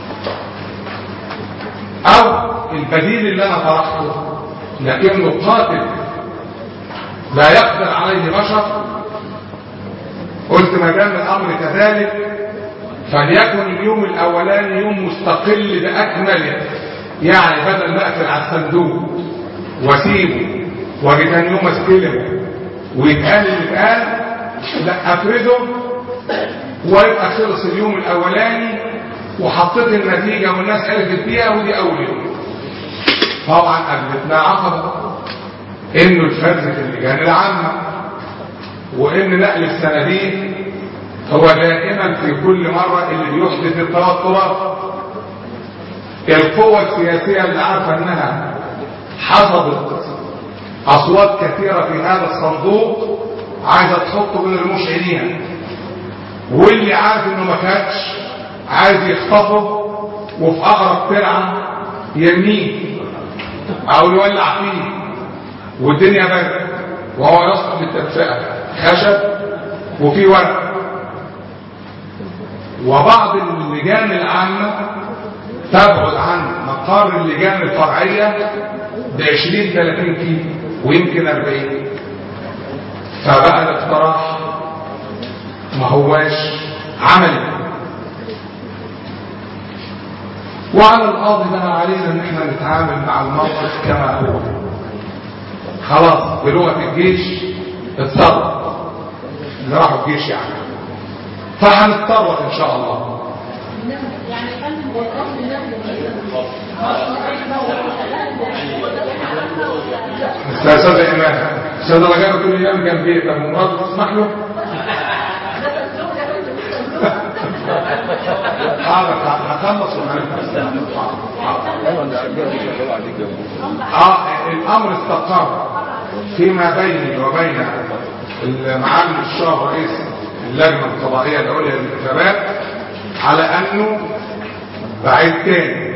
[SPEAKER 6] او البديل اللي انا طرحته لكنه قاتل لا يقدر عليه بشر، قلت ما دام الامر كذلك فليكن اليوم الاولاني يوم مستقل باكمله. يعني بدل ما اقفل على الصندوق واسيبه واجي ثاني يوم استلمه ويتقال اللي اتقال، لا افرده ويبقى خلص اليوم الاولاني وحطيت النتيجه والناس عرفت بيها ودي اول يوم. طبعا قابلتنا عقبه انه الفرز في اللجان العامه، وان نقل الصناديق هو دائما في كل مره اللي بيحدث التوترات. القوى السياسيه اللي عارفه انها حصدت اصوات كثيرة في هذا الصندوق عايزة تحطه من المشعلين، واللي عارف انه ما كانش عايز يخطفه وفي اقرب ترعة يرميه او يولع فيه والدنيا برد وهو يصلح للتدفئة خشب وفي ورق. وبعض اللجان العامة تبعد عن مقر اللجان الفرعية بعشرين ثلاثين كيلو ويمكن أربعين. فبقى الاقتراح ما هواش عملي، وعلى القاضي بقى علينا ان احنا نتعامل مع الموقف كما هو. خلاص بلغة الجيش اتصرف اللي راحوا الجيش يعني، فهنتصرف ان شاء الله. استاذ ايمان استاذ رجاء كل ايام جنبي، طب مراته تسمح له؟ حاضر هخلص اه الامر استقر فيما بيني وبين معالي الشاه رئيس اللجنه القضائيه العليا للانتخابات على انه بعيد تاني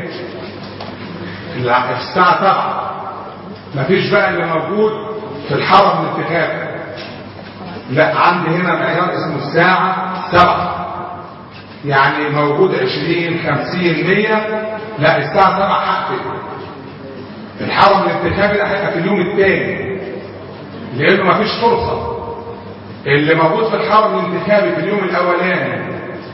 [SPEAKER 6] الساعه سبعة مفيش بقى اللي موجود في الحرم الانتخابي، لا عندي هنا معيار اسمه الساعه سبعة، يعني موجود عشرين خمسين مية، لا الساعه سبعة حقق. الحرم الانتخابي ده هيبقى في اليوم الثاني لانه مفيش فرصه. اللي موجود في الحرم الانتخابي في اليوم الاولاني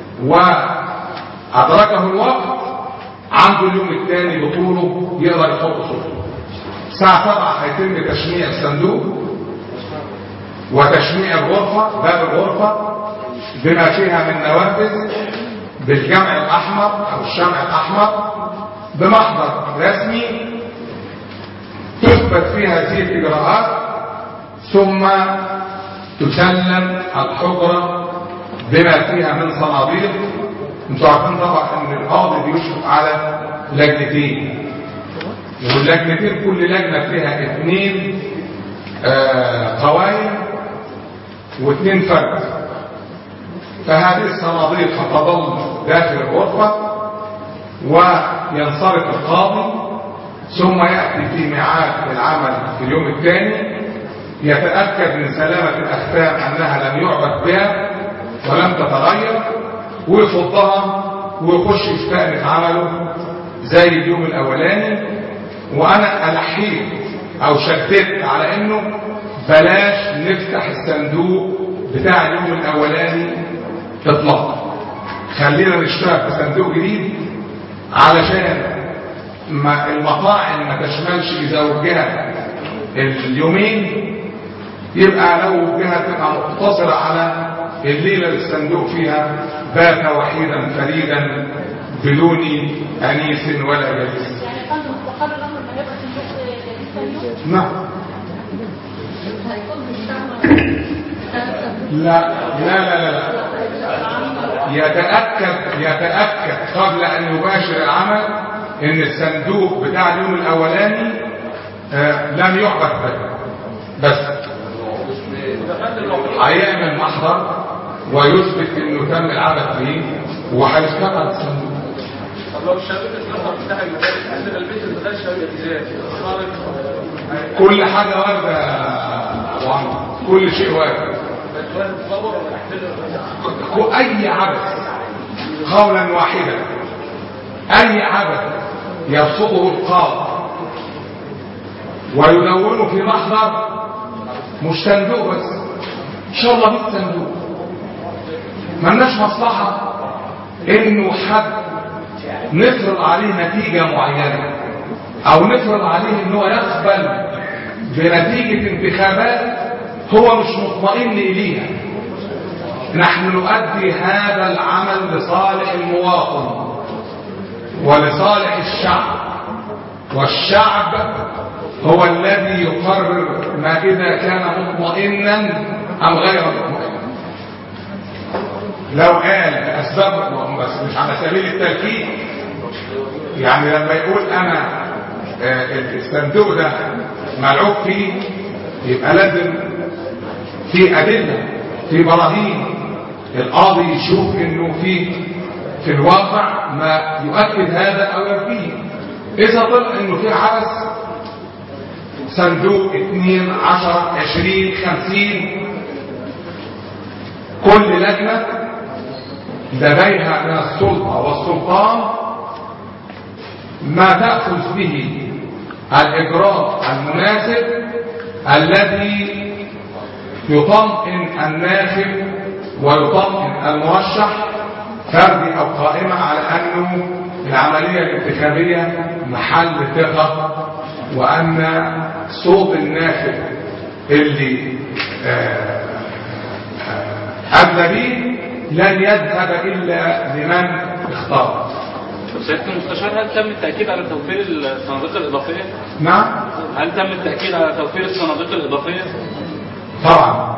[SPEAKER 6] وادركه الوقت عنده اليوم الثاني بطوله يقدر يحط صوته. الساعه سبعة هيتم تشميع الصندوق وتشميع الغرفه، باب الغرفه بما فيها من نوافذ بالجمع الاحمر او الشمع الاحمر بمحضر رسمي تثبت فيها هذه الاجراءات، ثم تسلم الحجره بما فيها من صناديق. انتوا عارفين طبعا ان القاضي بيشرف على لجنتين، واللجنتين كل لجنه فيها اثنين آه قوائم واثنين فرد. فهذه الصناديق ستظل داخل الغرفه وينصرف القاضي، ثم ياتي في ميعاد العمل في اليوم الثاني يتاكد من سلامه الاختام انها لم يعبث بها ولم تتغير ويفضها ويخش يستأنف عمله زي اليوم الاولاني. وانا الحيت او شددت على انه بلاش نفتح الصندوق بتاع اليوم الاولاني اطلاقا، خلينا نشتغل في صندوق جديد علشان ما المطاعم ما تشملش اذا وجهت اليومين، يبقى لو وجهت تبقى مقتصره على الليله اللي الصندوق فيها بات وحيدا فريدا بدون انيس ولا جليس.
[SPEAKER 7] يعني قبل مستقر الامر ما يبقى صندوق لسه
[SPEAKER 6] نعم. لا لا لا لا يتأكد يتأكد قبل أن يباشر العمل إن الصندوق بتاع اليوم الأولاني آه لم يعبث به، بس هيعمل محضر ويثبت إنه تم العبث به وهيستقر الصندوق.
[SPEAKER 8] طب لو الشباب الصغر بتاع المدارس البيت اللي دخل شباب ازاي؟
[SPEAKER 6] كل حاجة واردة وعن كل شيء وارد. أي عبث قولا واحدا، أي عبث يبسطه القاضي ويدونه في محضر مش صندوق بس، إن شاء الله بيت صندوق. ملناش مصلحة إنه حد نفرض عليه نتيجة معينة أو نفرض عليه إنه يقبل بنتيجة انتخابات هو مش مطمئن إليها. نحن نؤدي هذا العمل لصالح المواطن ولصالح الشعب، والشعب هو الذي يقرر ما إذا كان مطمئنا أم غير مطمئن. لو قال أسباب بس مش على سبيل التلكيد، يعني لما يقول أنا الصندوق ده ملعوب فيه يبقى لازم في أدلة، في براهين، القاضي يشوف انه في في الواقع ما يؤكد هذا او ينفيه. اذا طلع انه في عبث، صندوق اثنين عشرة عشرين خمسين، كل لجنة لديها من السلطة والسلطان ما تأخذ به الإجراء المناسب الذي يطمئن الناخب ويطمئن المرشح فردي أو قائمة على أنه العملية الانتخابية محل ثقة، وأن صوت الناخب اللي أدلى به لن يذهب إلا لمن اختار.
[SPEAKER 8] سيادة المستشار، هل تم التأكيد على توفير الصناديق الإضافية؟
[SPEAKER 6] نعم.
[SPEAKER 8] هل تم التأكيد على توفير الصناديق الإضافية؟
[SPEAKER 6] طبعا.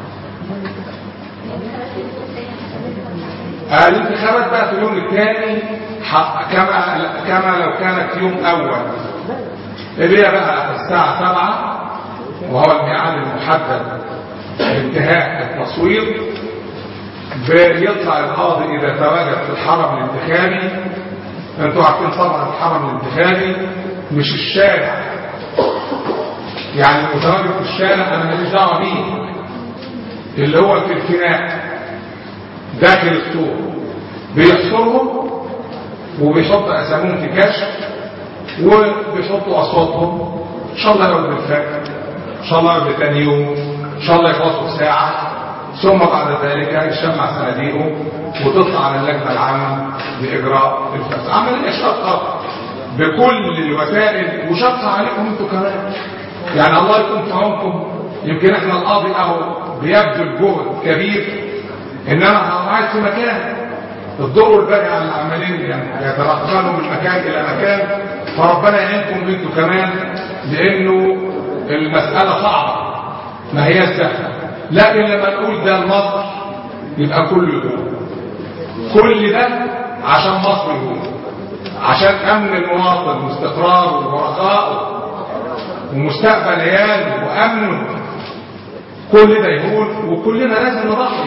[SPEAKER 6] الانتخابات بقى في اليوم الثاني كما كما لو كانت يوم أول، اللي هي بقى الساعة سبعة وهو الميعاد المحدد لانتهاء التصوير. بيطلع القاضي إذا تواجد في الحرم الانتخابي. انتوا عارفين طبعا الحرم الانتخابي مش الشارع، يعني المتواجد في الشارع انا ماليش دعوه بيه، اللي هو في الفناء داخل السور بيحصرهم وبيحط اساميهم في كشف وبيحطوا اصواتهم، ان شاء الله يقعد بالفجر، ان شاء الله يقعد تاني يوم، ان شاء الله يخلصوا في ساعه، ثم بعد ذلك يشمع صناديقه وتطلع على اللجنه العامه لاجراء الفصل. عمليه شاقه بكل الوسائل وشاقه عليكم انتم كمان، يعني الله يكون في عونكم. يمكن احنا القاضي اهو بيبذل جهد كبير، انما قاعد في مكان الدور والباقي على العملين يعني يتنقلوا من مكان الى مكان، فربنا يعينكم انتم كمان، لانه المساله صعبه ما هي سهله. لكن لما نقول ده لمصر يبقى كله يقول، كل ده عشان مصر يقول، عشان امن المواطن واستقراره ورخائه ومستقبل عياله وامنه، كل ده يقول وكلنا لازم نضحي.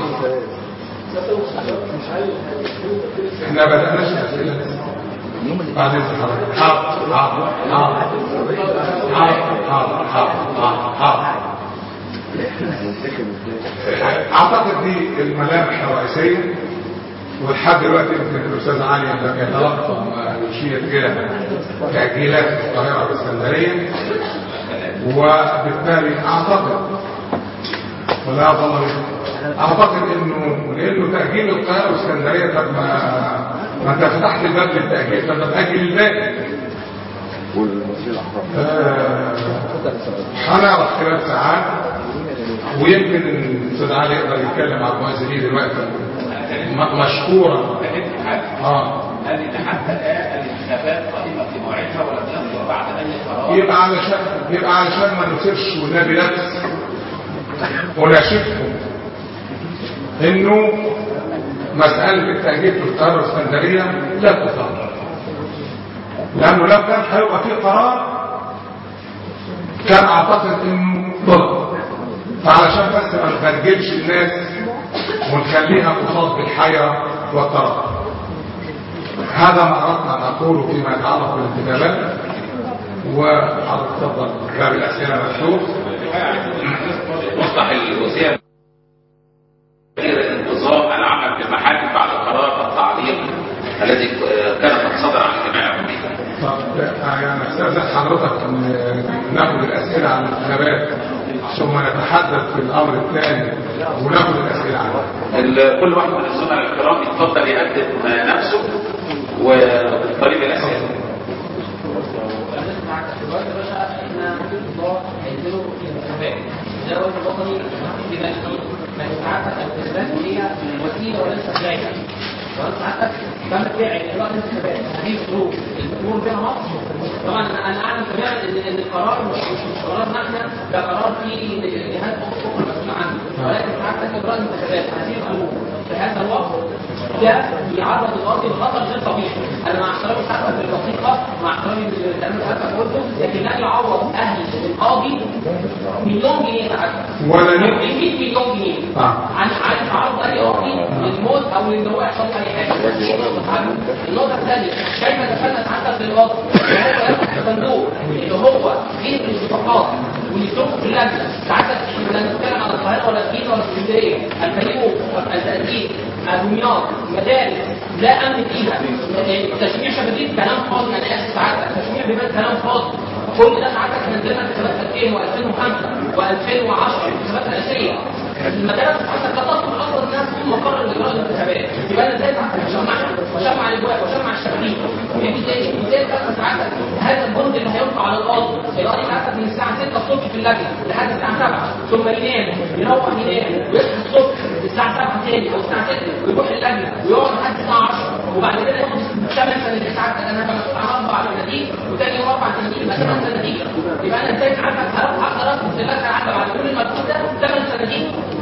[SPEAKER 6] احنا بدأناش الاسئله بعد الزحمه. حاضر حاضر حاضر حاضر حاضر حاضر. اعتقد دي الملامح الرئيسيه، ولحد دلوقتي يمكن الاستاذ علي لم يتلقى ما يشير الى تاجيلات في القاهره والاسكندريه، وبالتالي اعتقد ولا افضل اعتقد انه لانه تاجيل القاهره والاسكندريه، طب ما ما انت فتحت الباب للتاجيل، طب ما تاجل الباقي. هنعرف خلال ساعات، ويمكن الاستاذ علي يقدر يتكلم عن المؤذنين دلوقتي مشكورا. اه
[SPEAKER 9] هل حتى الان الانتخابات قائمه في موعدها ولم يصدر بعد اي قرار؟
[SPEAKER 6] يبقى علشان يبقى علشان ما نثيرش والنبي نفس وناشدكم انه مساله التاجيل في القاهره والاسكندريه لا تثار، لانه لو كان هيبقى في قرار كان اعتقد انه ضرب، فعلشان بس ما نبرجلش الناس ونخليها تصاب بالحيره والتردد. هذا ما اردنا ان نقوله فيما يتعلق بالانتخابات. وحضرتك تفضل، باب الاسئله مفتوح.
[SPEAKER 9] مصلح الوزير انتظام العمل في المحاكم بعد قرار التعليق الذي كان قد صدر عن جميع العموميين.
[SPEAKER 6] طب يعني استاذن حضرتك ناخد الاسئله عن الانتخابات ثم نتحدث في الامر الثاني وناخد الاسئله عنه.
[SPEAKER 9] كل واحد من الزملاء الكرام يتفضل يقدم نفسه وطريق الاسئله.
[SPEAKER 10] دلوقتي يا باشا احنا في القضاء هينزلوا في الانتخابات، الجدول الوطني كده ما ساعتها الانتخابات هي وسيله وليست غايه. وانت ساعتك تم فيها اجراء الانتخابات هذه الظروف الامور بها مصر. طبعا انا اعلم تماما ان ان القرار مش مش قرارنا احنا، ده قرار فيه جهات اخرى مسؤوله عنه، ولكن ساعات اجراء الانتخابات هذه الظروف في هذا الوقت ده بيعرض القاضي لخطر غير طبيعي. انا مع احترامي حتى بالبسيطه، مع احترامي للكلام اللي حضرتك قلته، لكن لا يعوض اهل القاضي مليون جنيه ساعتها ولا مية مليون جنيه عن عن تعرض اي قاضي للموت او ان هو يحصل اي حاجه. النقطه الثانيه، كيف دخلنا ساعتها في الوضع وهو يفتح الصندوق اللي هو فيه الاتفاقات والسوق في اللجنه. ساعتها احنا لا نتكلم على القاهره ولا الجيزه ولا اسكندريه، الفيوم، التأديب، دمياط، مدارس لا امن فيها، تشميع شبابيك كلام فاضي. انا اسف ساعتها تشميع بيبان كلام فاضي. كل ده ساعتها كان عندنا انتخابات ألفين وألفين وخمسة وألفين وعشرة انتخابات رئاسيه. المدارس ساعتها لا تصل اصلا انها تكون مقر لاجراء الانتخابات. يبقى انا ازاي اشمعها واشمع الاجواء واشمع الشبابيك؟ ازاي ازاي ساعتها هذا الجند اللي هيلقى على القاضي القاضي ساعتها من الساعه ستة الصبح في اللجنه لحد الساعه سبعة، ثم ينام يروح ينام ويصحى الصبح الساعه سبعة تاني او الساعه ستة ويروح اللجنه ويقعد لحد الساعه عشرة، وبعد كده ياخد ثمان سنوات ساعتها. انا هبقى مسؤول عن اربع سنوات وثاني يوم اربع سنوات يبقى ثمان سنوات. يبقى انا ازاي ساعتها هقدر ادخل في اللجنه عدى بعد كل المجهود ده ثمان سنوات؟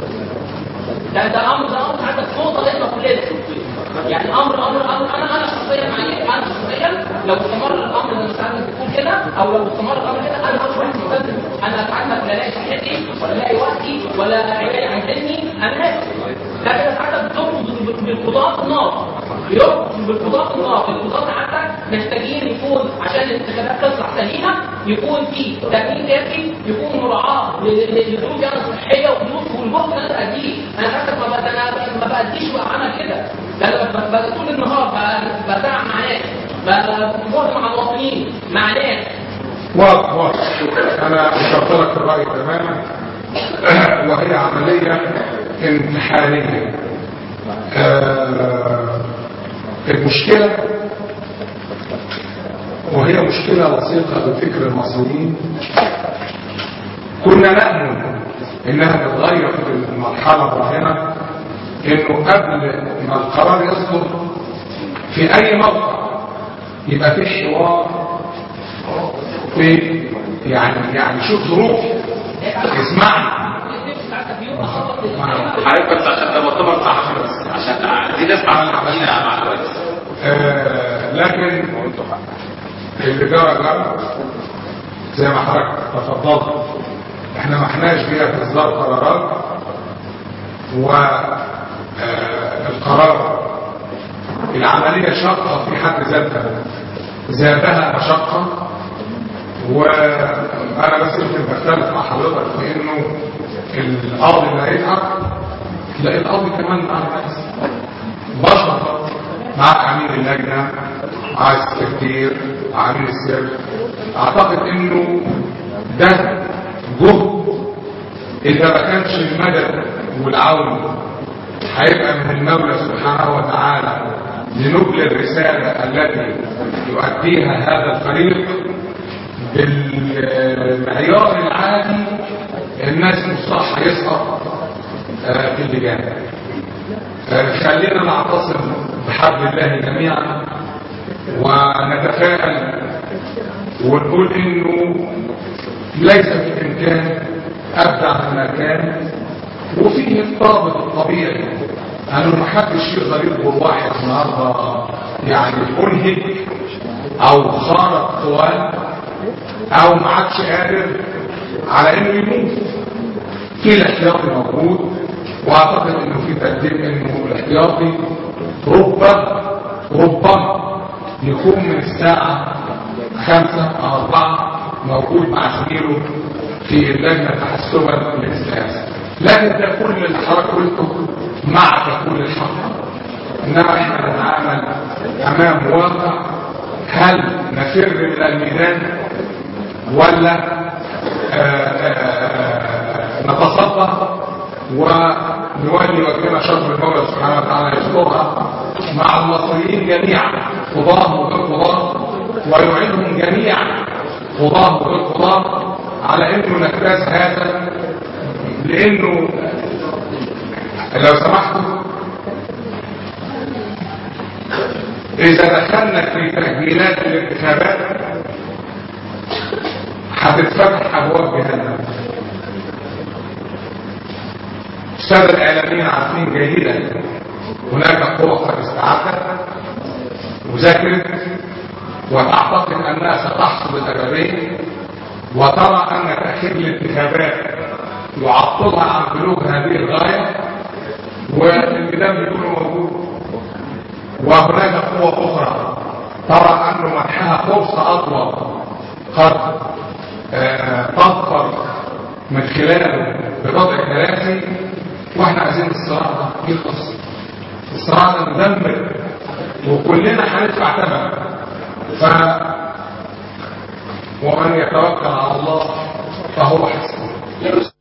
[SPEAKER 10] ده ده امر ده امر عندك نقطه لازم كلنا يعني امر امر امر انا انا شخصيا معايا انا شخصيا لو استمر الامر اللي ساعتها بتقول كده او لو استمر الامر كده انا هروح ملتزم. انا اتعلم ولا الاقي صحتي ولا الاقي وقتي ولا عيالي عايزيني انا هاكل. ده كده ساعتها بتربط بالقضاء النار، بيربط بالقضاء النار. القضاء حتى محتاجين يكون عشان الانتخابات تطلع سليمه يكون في تامين كافي، يكون مراعاه لظروفي انا الصحيه وظروف والجهد اللي انا باديه. انا حتى ما انا ما باديش عمل كده، ده بقى طول النهار بدعم مع ناس، بجهد مع المواطنين مع ناس.
[SPEAKER 6] واضح واضح انا اشرت لك الراي تماما. وهي عمليه انتحاريه. آه المشكله وهي مشكله لصيقه بفكر المصريين كنا نأمل انها تتغير في المرحله الراهنه، انه قبل ما القرار يصدر في اي موقع يبقى في حوار في يعني يعني شوف ظروفي اسمعني
[SPEAKER 9] حضرتك بس عشان ده مؤتمر صحفي بس عشان دي ناس معانا مع الوقت.
[SPEAKER 6] لكن اللي جرى جرى زي ما حضرتك تفضلت. احنا ما احناش بيها في اصدار قرارات، والقرار العمليه شاقه في حد ذاتها زادها مشقه. وانا بس يمكن بختلف مع حضرتك في انه القاضي اللي هيتعب تلاقي القاضي كمان مع الناس بشر، مع امين اللجنه، مع السكرتير، مع امين السر. اعتقد انه ده جهد اذا ما كانش المدد والعون هيبقى من المولى سبحانه وتعالى لنقل الرساله التي يؤديها هذا الفريق بالمعيار العادي. الناس مصح يسقط في اللجان. خلينا نعتصم بحبل الله جميعا ونتفائل ونقول انه ليس في الامكان ابدع مما كان، وفيه الضابط الطبيعي انه ما حدش يقدر يجبر واحد النهارده يعني انهك او خارق طوال او ما عادش قادر على انه يموت. في الاحتياطي موجود، واعتقد انه في تقديم انه الاحتياطي ربما ربما يكون من الساعه خمسة او أربعة موجود مع زميله في اللجنه تحسبا للسياسه. لكن ده كل اللي حضرتك قلته معك كل الحق، انما احنا نتعامل امام واقع. هل نفر الى الميدان ولا نتصدى ونولي وجهنا شر المولى سبحانه وتعالى يذكرها مع المصريين جميعا قضاه وغير قضاه، ويعينهم جميعا قضاه وغير قضاه على انه نكتاز هذا. لانه لو سمحتوا اذا دخلنا في تأجيلات الانتخابات هتتفتح ابواب جهنم. السادة الإعلاميين عارفين جيدا هناك قوى قد استعدت وذاكرت وتعتقد أنها ستحصل الأبدية، وترى أن تأخير الانتخابات يعطلها عن بلوغ هذه الغاية، والانقلاب يكون موجود. وهناك قوى أخرى ترى أن منحها فرصة أطول قد آه تظفر من خلاله بوضع كراسي، واحنا عايزين الصراع ده يخلص، الصراع ده مدمر وكلنا هندفع ثمن. ف ومن يتوكل على الله فهو حسبه.